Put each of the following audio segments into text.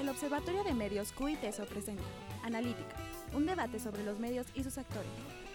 El Observatorio de Medios Q y Teso presenta Analítica, un debate sobre los medios y sus actores.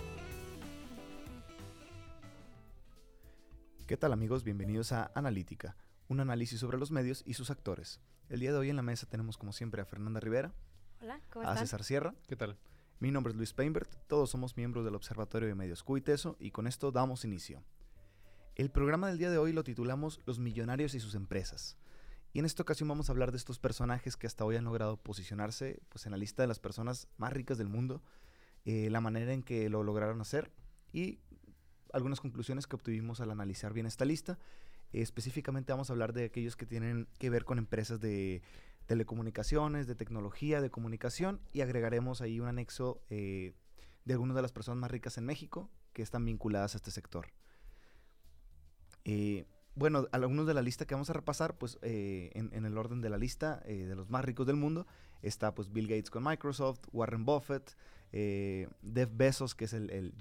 ¿Qué tal, amigos? Bienvenidos a Analítica, un análisis sobre los medios y sus actores. El día de hoy en la mesa tenemos como siempre a Fernanda Rivera. Hola, ¿cómo a están? César Sierra. ¿Qué tal? Mi nombre es Luis Peinbert, todos somos miembros del Observatorio de Medios Q y Teso y con esto damos inicio. El programa del día de hoy lo titulamos Los millonarios y sus empresas. Y en esta ocasión vamos a hablar de estos personajes que hasta hoy han logrado posicionarse pues, en la lista de las personas más ricas del mundo, la manera en que lo lograron hacer y algunas conclusiones que obtuvimos al analizar bien esta lista. Específicamente vamos a hablar de aquellos que tienen que ver con empresas de telecomunicaciones, de tecnología, de comunicación, y agregaremos ahí un anexo de algunas de las personas más ricas en México que están vinculadas a este sector. Bueno, algunos de la lista que vamos a repasar, pues en el orden de la lista de los más ricos del mundo, está pues Bill Gates con Microsoft, Warren Buffett, Jeff Bezos, que es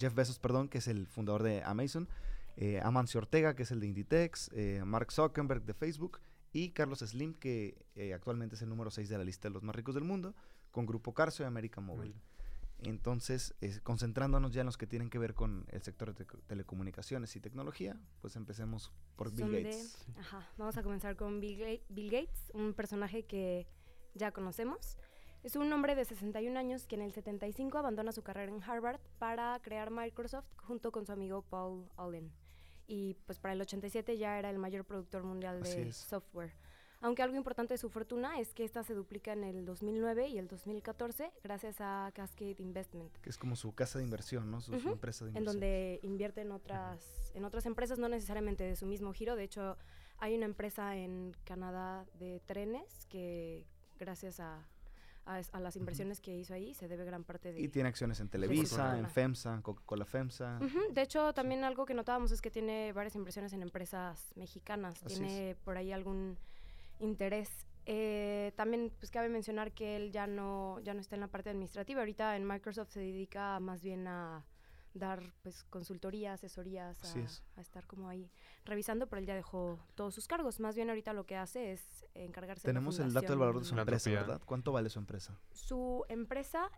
que es el fundador de Amazon, Amancio Ortega, que es el de Inditex, Mark Zuckerberg de Facebook, y Carlos Slim, que actualmente es el número 6 de la lista de los más ricos del mundo, con Grupo Carso y América Móvil. Entonces, concentrándonos ya en los que tienen que ver con el sector de telecomunicaciones y tecnología, pues empecemos por Bill Gates. Vamos a comenzar con Bill Gates, un personaje que ya conocemos. Es un hombre de 61 años que en el 75 abandona su carrera en Harvard para crear Microsoft junto con su amigo Paul Allen. Y pues para el 87 ya era el mayor productor mundial de software. Aunque algo importante de su fortuna es que esta se duplica en el 2009 y el 2014 gracias a Cascade Investment. Que es como su casa de inversión, ¿no? Su empresa de inversión. En donde invierte en otras empresas, no necesariamente de su mismo giro. De hecho, hay una empresa en Canadá de trenes que gracias a las inversiones que hizo ahí se debe gran parte de... Y tiene acciones en Televisa, en FEMSA, Coca-Cola FEMSA. De hecho, también algo que notábamos es que tiene varias inversiones en empresas mexicanas. Tiene por ahí algún interés. También pues cabe mencionar que él ya no está en la parte administrativa. Ahorita en Microsoft se dedica más bien a dar pues consultoría, asesorías, a estar como ahí revisando, pero él ya dejó todos sus cargos. Más bien ahorita lo que hace es encargarse de la fundación. Tenemos el dato del valor de su empresa, ¿verdad? ¿Cuánto vale su empresa? Su empresa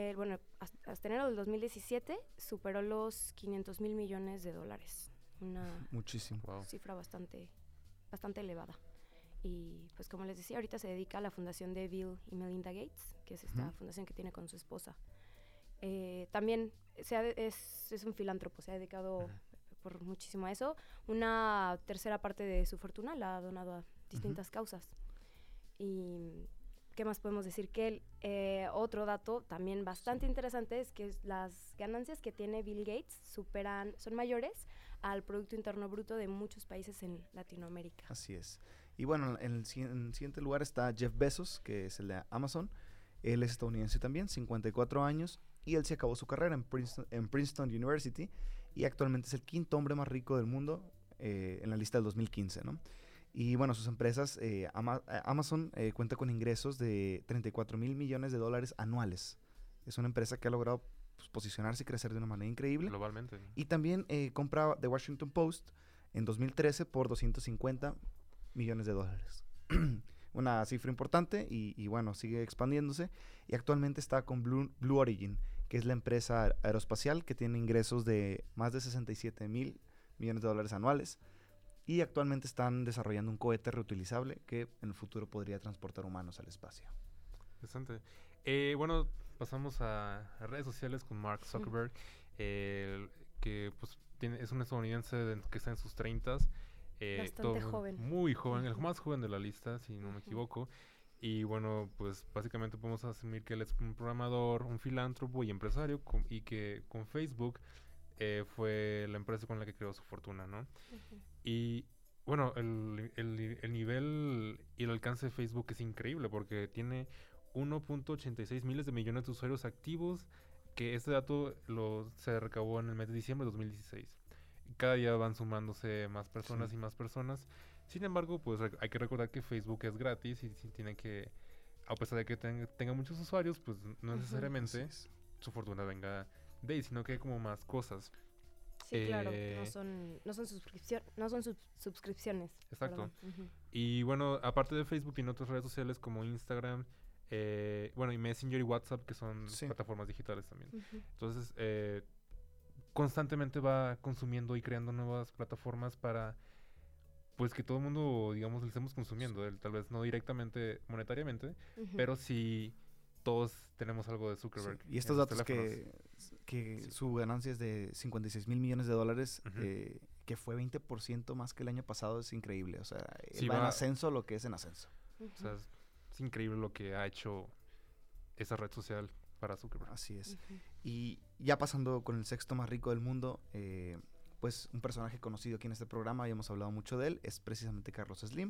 hasta enero del 2017 superó los 500 mil millones de dólares. Muchísimo. Cifra bastante elevada. Y pues como les decía, ahorita se dedica a la fundación de Bill y Melinda Gates, que es esta fundación que tiene con su esposa. También es un filántropo, se ha dedicado por muchísimo a eso. Una tercera parte de su fortuna la ha donado a distintas causas. Y ¿qué más podemos decir? Que otro dato también bastante interesante es que las ganancias que tiene Bill Gates son mayores al Producto Interno Bruto de muchos países en Latinoamérica. Así es. Y bueno, en el siguiente lugar está Jeff Bezos, que es el de Amazon. Él es estadounidense también, 54 años, y él se acabó su carrera en Princeton University y actualmente es el quinto hombre más rico del mundo en la lista del 2015, ¿no? Y bueno, sus empresas, Amazon cuenta con ingresos de 34 mil millones de dólares anuales. Es una empresa que ha logrado pues, posicionarse y crecer de una manera increíble. Globalmente. Y también compra The Washington Post en 2013 por 250 millones de dólares. Una cifra importante y bueno, sigue expandiéndose. Y actualmente está con Blue Origin, que es la empresa aeroespacial que tiene ingresos de más de 67 mil millones de dólares anuales. Y actualmente están desarrollando un cohete reutilizable que en el futuro podría transportar humanos al espacio. Interesante. Bueno, pasamos a redes sociales con Mark Zuckerberg, que pues es un estadounidense que está en sus 30s. Bastante joven. Muy joven, el más joven de la lista, si no me equivoco. Y bueno, pues básicamente podemos asumir que él es un programador, un filántropo y empresario, y que con Facebook fue la empresa con la que creó su fortuna, ¿no? Y bueno, el nivel y el alcance de Facebook es increíble porque tiene 1.86 miles de millones de usuarios activos, que este dato se recabó en el mes de diciembre de 2016. Cada día van sumándose más personas y más personas. Sin embargo, pues hay que recordar que Facebook es gratis y tiene que, a pesar de que tenga muchos usuarios, pues no necesariamente su fortuna venga de ahí, sino que hay como más cosas. Sí, claro, no son suscripciones. Exacto. Perdón. Y bueno, aparte de Facebook, tiene otras redes sociales como Instagram, y Messenger y WhatsApp, que son plataformas digitales también. Entonces, constantemente va consumiendo y creando nuevas plataformas para, pues, que todo el mundo, digamos, le estemos consumiendo. Tal vez no directamente monetariamente, pero sí todos tenemos algo de Zuckerberg. Y estos datos que su ganancia es de $56 mil millones, que fue 20% más que el año pasado, es increíble. O sea, va en ascenso lo que es en ascenso. O sea, es increíble lo que ha hecho esa red social para Zuckerberg. Así es. Y ya pasando con el sexto más rico del mundo, pues un personaje conocido aquí en este programa, habíamos hablado mucho de él, es precisamente Carlos Slim.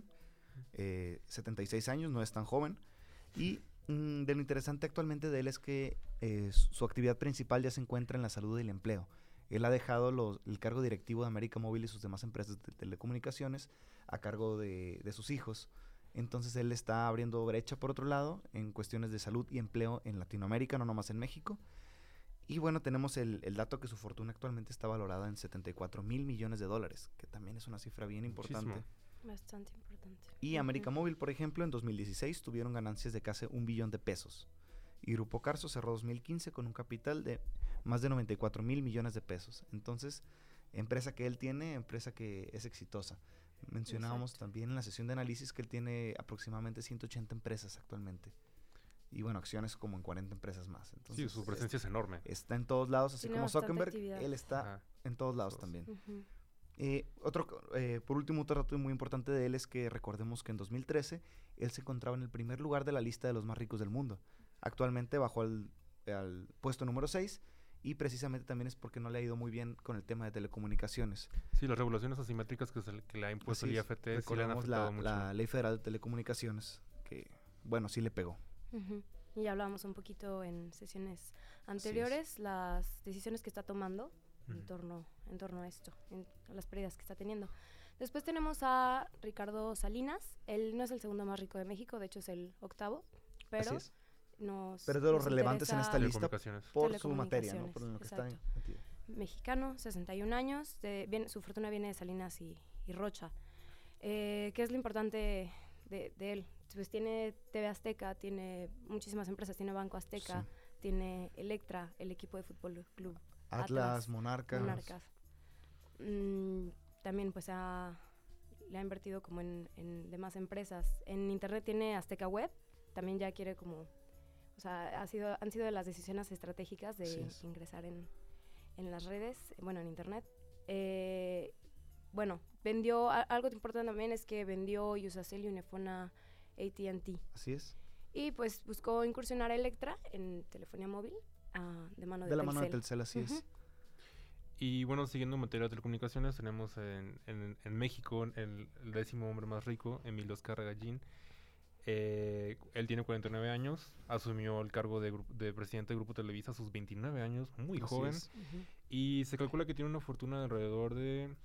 76 años, no es tan joven. Y de lo interesante actualmente de él es que su actividad principal ya se encuentra en la salud y el empleo. Él ha dejado el cargo directivo de América Móvil y sus demás empresas de telecomunicaciones a cargo de sus hijos. Entonces él está abriendo brecha, por otro lado, en cuestiones de salud y empleo en Latinoamérica, no nomás en México. Y bueno, tenemos el dato que su fortuna actualmente está valorada en $74 mil millones, que también es una cifra bien importante. Muchísimo. Bastante importante. Y América Móvil, por ejemplo, en 2016 tuvieron ganancias de casi $1 billón. Y Grupo Carso cerró 2015 con un capital de más de $94 mil millones. Entonces, empresa que él tiene, empresa que es exitosa. Mencionábamos también en la sesión de análisis que él tiene aproximadamente 180 empresas actualmente. Y bueno, acciones como en 40 empresas más. Entonces, sí, su presencia es enorme. Está en todos lados, así tiene como Zuckerberg, actividad. él está en todos lados también. Uh-huh. Por último, otro dato muy importante de él es que recordemos que en 2013 él se encontraba en el primer lugar de la lista de los más ricos del mundo. Actualmente bajó al puesto número 6 y precisamente también es porque no le ha ido muy bien con el tema de telecomunicaciones. Sí, las regulaciones asimétricas que le ha impuesto el IFT sí le han afectado mucho. La Ley Federal de Telecomunicaciones, que bueno, sí le pegó. Uh-huh. Y hablábamos un poquito en sesiones anteriores las decisiones que está tomando en torno a esto, a las pérdidas que está teniendo. Después tenemos a Ricardo Salinas. Él no es el segundo más rico de México, de hecho es el octavo, pero pero de los relevantes en esta lista por su materia, ¿no? Por lo que está metido. Mexicano, 61 años, su fortuna viene de Salinas y Rocha. ¿Qué es lo importante de él? Pues tiene TV Azteca, tiene muchísimas empresas, tiene Banco Azteca, tiene Electra, el equipo de fútbol club Atlas, Monarcas. También pues le ha invertido como en demás empresas. En internet tiene Azteca Web, también ya quiere como, o sea, han sido de las decisiones estratégicas de ingresar en las redes, bueno, en internet. Bueno, vendió, algo importante también es que vendió Usacell y Unifona AT&T. Así es. Y pues buscó incursionar a Electra en telefonía móvil de la mano de Telcel, así es. Y bueno, siguiendo en materia de telecomunicaciones, tenemos en México el 10º hombre más rico, Emilio Azcárraga Gallín. Él tiene 49 años, asumió el cargo de presidente de Grupo Televisa a sus 29 años, muy joven. Y se calcula que tiene una fortuna de alrededor de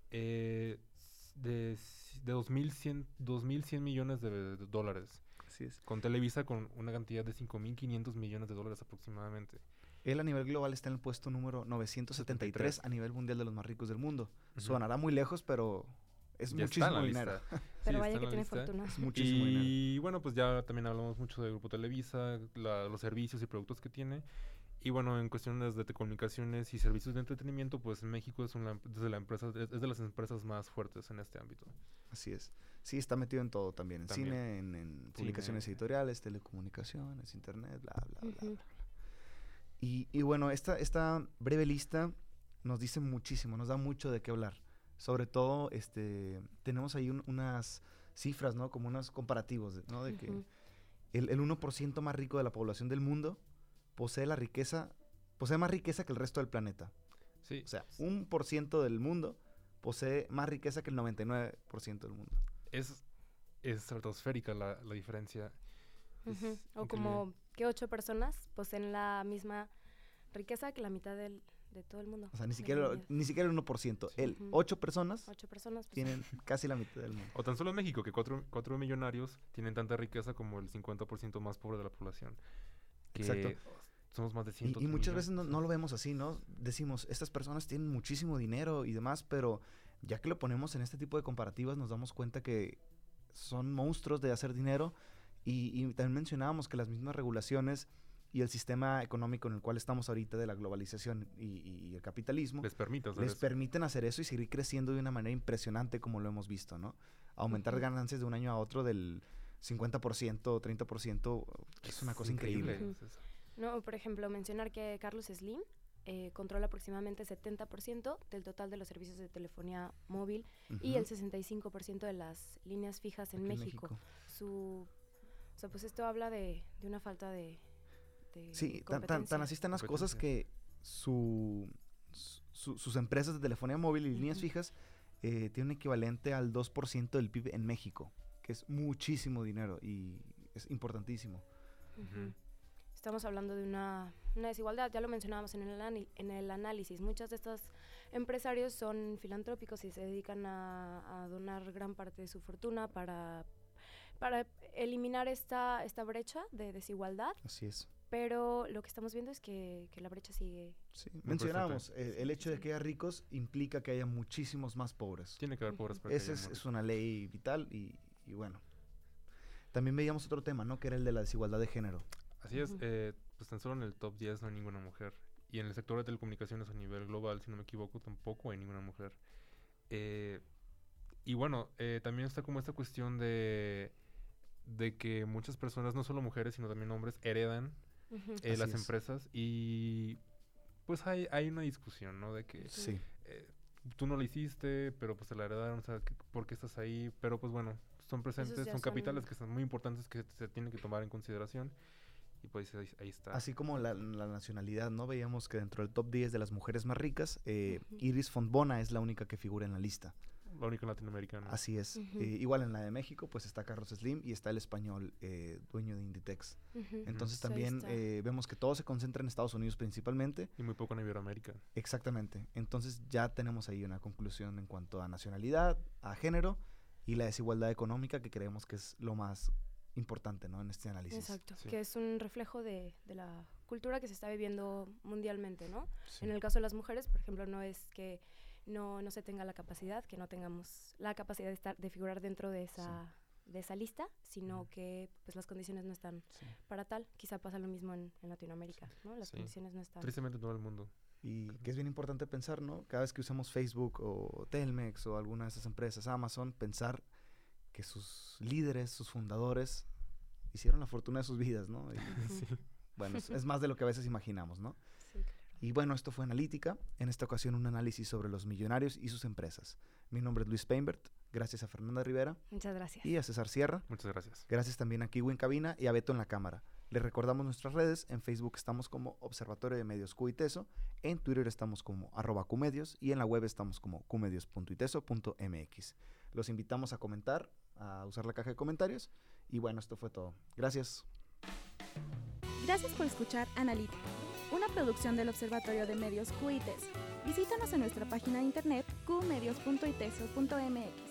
2.100 millones de dólares. Así es. Con Televisa con una cantidad de 5.500 millones de dólares aproximadamente. Él a nivel global está en el puesto número 973 a nivel mundial de los más ricos del mundo. Sonará muy lejos, pero es ya muchísimo dinero. Pero vaya que tiene fortuna. Es muchísimo dinero. Y bueno, pues ya también hablamos mucho de Grupo Televisa, los servicios y productos que tiene. Y bueno, en cuestiones de telecomunicaciones y servicios de entretenimiento, pues México es de las empresas más fuertes en este ámbito. Así es. Sí, está metido en todo también. En cine, en publicaciones editoriales, telecomunicaciones, internet, bla, bla, bla, bla. Y bueno, esta breve lista nos dice muchísimo, nos da mucho de qué hablar. Sobre todo, tenemos ahí unas cifras, ¿no? Como unos comparativos, ¿no? De que el 1% más rico de la población del mundo posee más riqueza que el resto del planeta. Sí. O sea, 1% del mundo posee más riqueza que el 99% del mundo. Es estratosférica la diferencia. O como que 8 personas poseen la misma riqueza que la mitad de todo el mundo. O sea, ni siquiera el 1%. 8 personas tienen casi la mitad del mundo. O tan solo en México, que 4 millonarios tienen tanta riqueza como el 50% más pobre de la población. Exacto. somos más de Y 100 muchas veces millones. no lo vemos así, ¿no? Decimos, estas personas tienen muchísimo dinero y demás, pero ya que lo ponemos en este tipo de comparativas nos damos cuenta que son monstruos de hacer dinero y también mencionábamos que las mismas regulaciones y el sistema económico en el cual estamos ahorita de la globalización y el capitalismo Les permite hacer les eso. permiten hacer eso y seguir creciendo de una manera impresionante como lo hemos visto, ¿no? Aumentar ganancias de un año a otro del 50%, 30%, es una cosa increíble. Ujú. No, por ejemplo, mencionar que Carlos Slim controla aproximadamente 70% del total de los servicios de telefonía móvil y Ujú. el 65% de las líneas fijas en Aquí en México. O sea, pues esto habla de una falta de Sí, competencia. tan así están las cosas que sus empresas de telefonía móvil y líneas Ujú. fijas tienen un equivalente al 2% del PIB en México, que es muchísimo dinero y es importantísimo. Ujú. Estamos hablando de una desigualdad, ya lo mencionábamos en el análisis. Muchos de estos empresarios son filantrópicos y se dedican a donar gran parte de su fortuna para eliminar esta brecha de desigualdad, Así es. pero lo que estamos viendo es que la brecha sigue. Sí. Muy Mencionábamos, el hecho de sí. que haya ricos implica que haya muchísimos más pobres. Tiene que haber pobres para que Esa haya es más. una ley vital y bueno. También veíamos otro tema, ¿no? Que era el de la desigualdad de género. Así es, Ujú. pues tan solo en el top 10 no hay ninguna mujer. Y en el sector de telecomunicaciones a nivel global, si no me equivoco, tampoco hay ninguna mujer. Y bueno, también está como esta cuestión de que muchas personas, no solo mujeres, sino también hombres, heredan Ujú. Así las es. empresas y pues hay una discusión, ¿no? De que Sí. tú no lo hiciste, pero pues te la heredaron, o sea, ¿por qué estás ahí? Pero pues bueno, son presentes, ya son capitales son- que son muy importantes que se tienen que tomar en consideración y pues ahí está. Así como la nacionalidad, ¿no? Veíamos que dentro del top 10 de las mujeres más ricas, Ujú. Iris Fontbona es la única que figura en la lista. La única latinoamericana. Así es. Ujú. Igual en la de México, pues está Carlos Slim y está el español dueño de Inditex. Ujú. Entonces Sí, ahí también está. vemos que todo se concentra en Estados Unidos principalmente. Y muy poco en Iberoamérica. Exactamente. Entonces ya tenemos ahí una conclusión en cuanto a nacionalidad, a género y la desigualdad económica que creemos que es lo más importante, ¿no? En este análisis. Exacto, Sí. que es un reflejo de la cultura que se está viviendo mundialmente, ¿no? Sí. En el caso de las mujeres, por ejemplo, no es que no se tenga la capacidad, que no tengamos la capacidad de figurar dentro de esa lista, sino Ujú. que pues las condiciones no están Sí. para tal. Quizá pasa lo mismo en Latinoamérica, ¿no? Las Sí. condiciones no están. Tristemente en todo el mundo. Y que es bien importante pensar, ¿no? Cada vez que usamos Facebook o Telmex o alguna de esas empresas, Amazon, pensar que sus líderes, sus fundadores, hicieron la fortuna de sus vidas, ¿no? Y, Sí. bueno, es más de lo que a veces imaginamos, ¿no? Sí, claro. Y bueno, esto fue Analítica. En esta ocasión un análisis sobre los millonarios y sus empresas. Mi nombre es Luis Peinbert. Gracias a Fernanda Rivera Muchas gracias. y a César Sierra. Muchas gracias. Gracias también a Kiwi en cabina y a Beto en la cámara. Les recordamos nuestras redes. En Facebook estamos como Observatorio de Medios Q y Teso. En Twitter estamos como @qmedios y en la web estamos como qmedios.iteso.mx. Los invitamos a comentar, a usar la caja de comentarios. Y bueno, esto fue todo. Gracias. Gracias por escuchar Analítica, una producción del Observatorio de Medios Q y Teso. Visítanos en nuestra página de internet qmedios.iteso.mx.